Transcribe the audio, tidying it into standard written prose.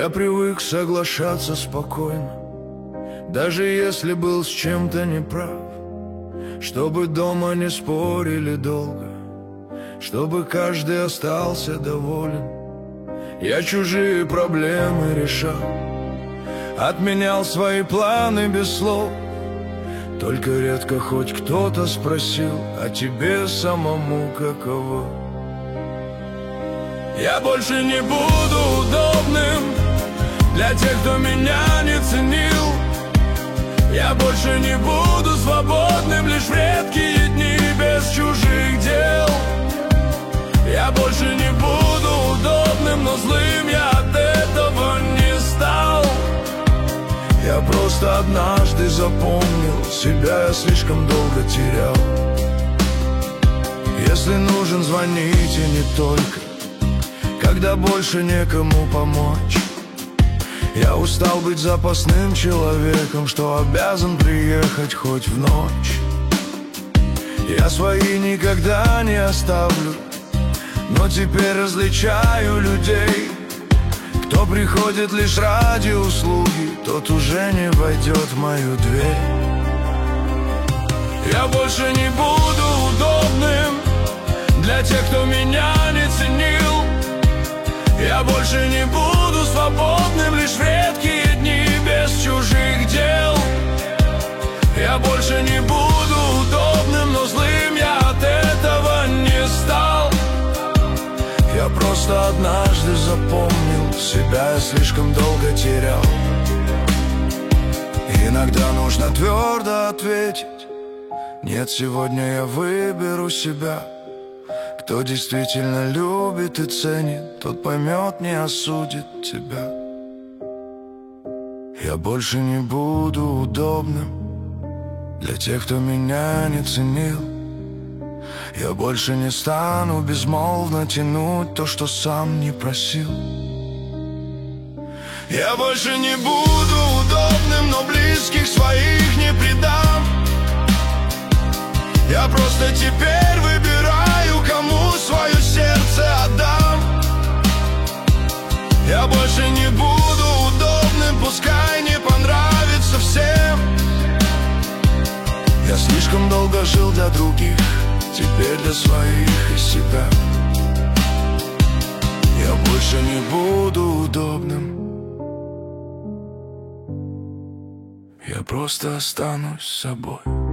Я привык соглашаться спокойно, даже если был с чем-то неправ. Чтобы дома не спорили долго, чтобы каждый остался доволен. Я чужие проблемы решал, отменял свои планы без слов. Только редко хоть кто-то спросил, а тебе самому каково? Я больше не буду удобным для тех, кто меня не ценил. Я больше не буду свободным лишь в редкие дни без чужих дел. Я больше не буду удобным, но злым я от этого не стал. Я просто однажды запомнил, себя я слишком долго терял. Если нужен, звоните не только, когда больше некому помочь. Я устал быть запасным человеком, что обязан приехать хоть в ночь. Я свои никогда не оставлю, но теперь различаю людей. Кто приходит лишь ради услуги, тот уже не войдет в мою дверь. Я больше не буду удобным для тех, кто меня не ценил. Я больше не буду свободным лишь в редкие дни без чужих дел. Я больше не буду удобным, но злым я от этого не стал. Я просто однажды запомнил, себя я слишком долго терял. Иногда нужно твердо ответить: нет, сегодня я выберу себя. Кто действительно любит и ценит, тот поймет, не осудит тебя. Я больше не буду удобным для тех, кто меня не ценил. Я больше не стану безмолвно тянуть то, что сам не просил. Я больше не буду удобным, но близких своих не предам. Я просто теперь выбираю, кому свое сердце отдам. Я больше не буду удобным, пускай не понравится всем. Я слишком долго жил для других, теперь для своих и себя. Я больше не буду удобным, я просто останусь собой.